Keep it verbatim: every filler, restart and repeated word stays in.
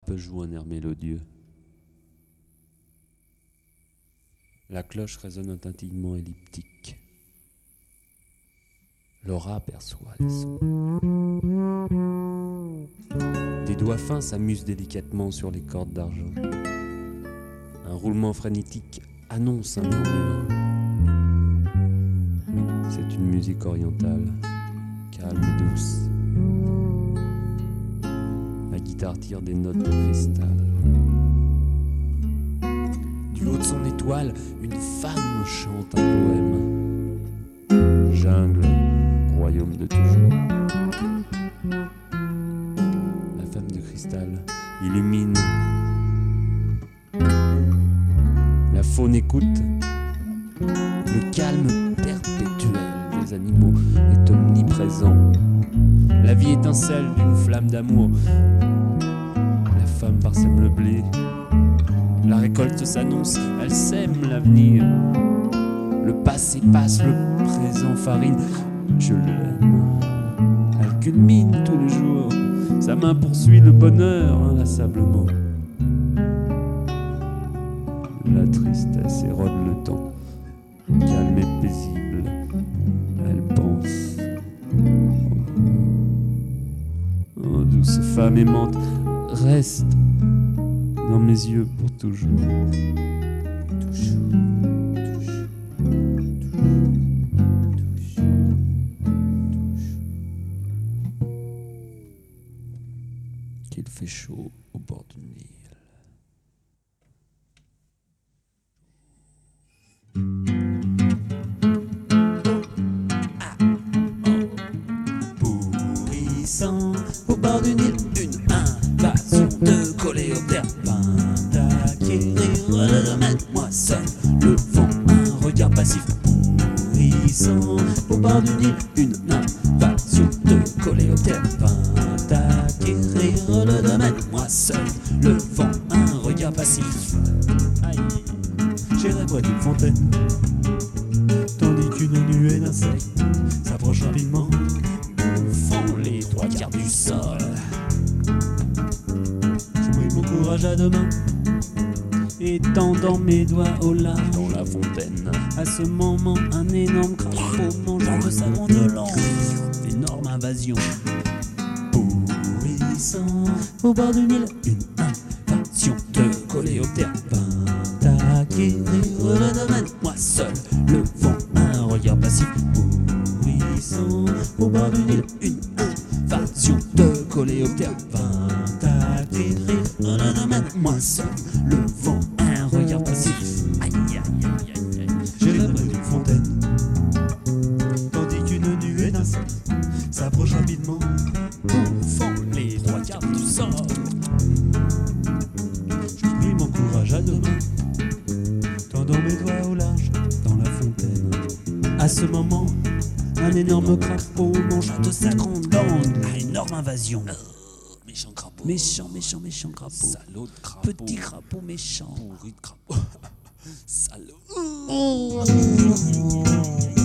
crapaud joue un air mélodieux. La cloche résonne un tintillement elliptique. Laura perçoit les sons. Des doigts fins s'amusent délicatement sur les cordes d'argent. Un roulement frénétique annonce un murmure. C'est une musique orientale, calme et douce. La guitare tire des notes de cristal. Du haut de son étoile, une femme chante un poème. Jungle, royaume de toujours. La femme de cristal illumine. La faune écoute. Le calme perpétuel des animaux est omniprésent. La vie étincelle d'une flamme d'amour. La femme parsème le blé. La récolte s'annonce, elle sème l'avenir. Le passé passe, le présent farine. Je l'aime. Elle culmine tous les jours. Sa main poursuit le bonheur inlassablement. La tristesse érode le temps. Calme et paisible, elle pense. Oh, oh, douce femme aimante, reste dans mes yeux pour toujours. Toujours, toujours, toujours, toujours. Qu'il fait chaud au bord du Nil. Pourrissant au bord du Nil, une invasion de coléoptères. D'acquérir le domaine, moi seul, le vent, un regard passif. Pourrissant au bord du Nil, une invasion de coléoptères. D'acquérir le domaine, moi seul, le vent, un regard passif. Aïe, j'irai près d'une fontaine, tandis qu'une nuée d'insectes s'approche rapidement, bouffant les trois quarts du sol. Je pris mon courage à deux mains, étendant mes doigts au large dans la fontaine. À ce moment, un énorme crapaud mangeant de sa grande langue. Énorme invasion. Pourrissant au bord du Nil, une invasion de coléoptères. D'acquérir le domaine, moi seul, le vent, un regard passif. Pourrissant au bord du Nil, une invasion de coléoptères. D'acquérir le domaine, moi seul, le vent, un regard passif. Aïe, aïe, aïe, aïe, aïe. J'irai près d'une fontaine, tandis qu'une nuée d'insectes s'approche rapidement, bouffant les trois quarts du sol. Je pris mon courage à deux mains, tendant mes doigts au large dans la fontaine. À ce moment, un énorme crapaud mangea de sa grande langue. Ah, énorme invasion. Oh, méchant crapaud. Méchant, méchant, méchant crapaud. Salaud de crapaud. Petit crapaud méchant. Pourri de crapaud. Salaud. Oh.